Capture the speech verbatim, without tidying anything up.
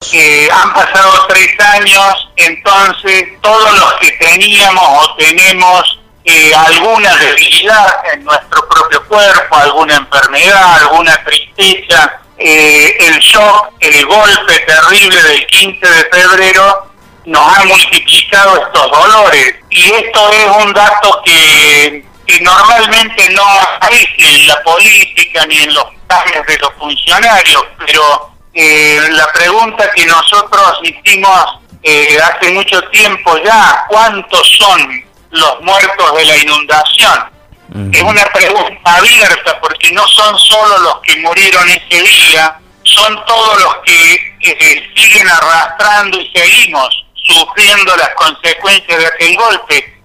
Eh, han pasado tres años, entonces todos los que teníamos o tenemos eh, alguna debilidad en nuestro propio cuerpo, alguna enfermedad, alguna tristeza, eh, el shock, el golpe terrible del quince de febrero nos ha multiplicado estos dolores. Y esto es un dato que, que normalmente no aparece en la política ni en los planes de los funcionarios, pero Eh, la pregunta que nosotros hicimos eh, hace mucho tiempo ya, ¿cuántos son los muertos de la inundación? Uh-huh. Es una pregunta abierta porque no son solo los que murieron ese día, son todos los que eh, siguen arrastrando y seguimos sufriendo las consecuencias de aquel golpe.